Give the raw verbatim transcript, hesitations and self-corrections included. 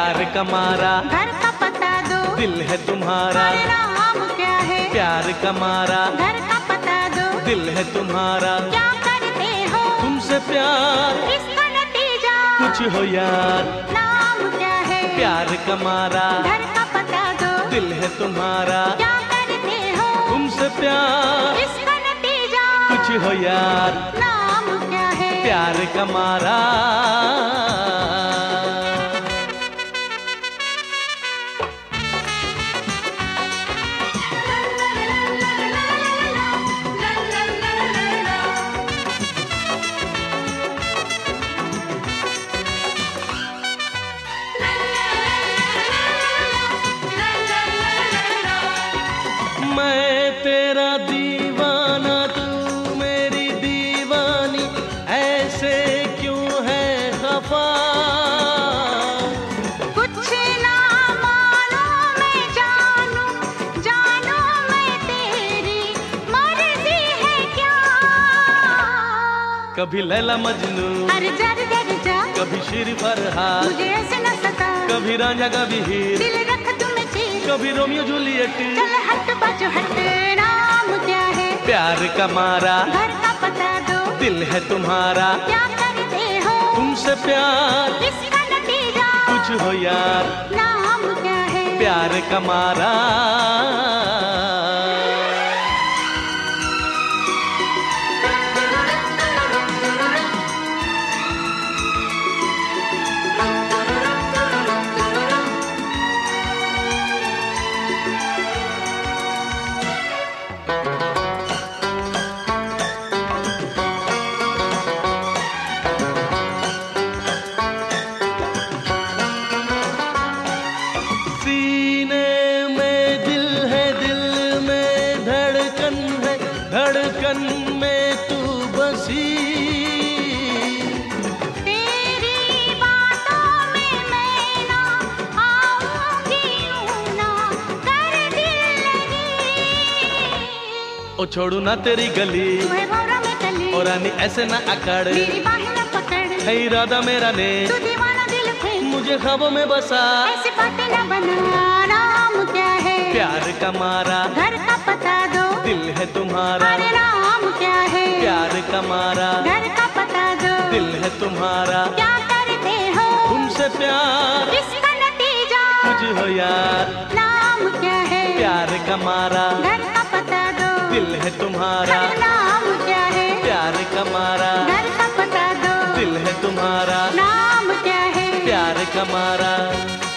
प्यार का मारा, घर का पता दो, दिल है तुम्हारा। अरे नाम क्या है? प्यार का मारा, घर का पता दो, दिल है तुम्हारा। क्या करते हो तुमसे प्यार, इसका नतीजा कुछ हो यार। नाम क्या है? प्यार का मारा, घर का पता दो, दिल है तुम्हारा। क्या करते हो तुमसे प्यार, इसका नतीजा कुछ हो यार। नाम क्या है? प्यार का मारा। मैं तेरा दीवाना, तू मेरी दीवानी, ऐसे क्यों है खफा? कुछ ना मालूम मैं जानू, जानू मैं तेरी मर्जी है क्या? कभी लैला मजनू, अरे जर जर जा, कभी शेर फरहाद, मुझे ऐसे न सता, कभी रांझा कभी हीर, दिल रख तुम्हें चीर, कभी रोमियो जूलियट। चल हट बच हट। नाम क्या है? प्यार का मारा, घर का पता दो, दिल है तुम्हारा। क्या करते हो तुमसे प्यार, इसका नतीजा कुछ हो यार। नाम क्या है? प्यार का मारा। धड़कन में तू बसी, तेरी बातों में मैं ना आऊंगी, यूं ना कर दिल लगी। ओ छोड़ू ना तेरी गली, तुम्हें भौरा में चली, और रानी ऐसे ना अकड़, मेरी बाहें न पकड़, है इरादा मेरा ने, तू दीवाना दिल थे, मुझे ख्वाबों में बसा। ऐसी बातें न बना। नाम क्या है? प्यार का मारा, घर का पता दो, दिल है तुम्हारा। अरे नाम क्या है? प्यार का मारा, घर का पता दो, दिल है तुम्हारा। क्या करते हो तुमसे प्यार, इसका नतीजा कुछ हो यार। नाम क्या है? प्यार का मारा, घर का पता दो, दिल है तुम्हारा। अरे नाम क्या है? प्यार का मारा, घर का पता दो, दिल है तुम्हारा। नाम क्या है? प्यार का मारा।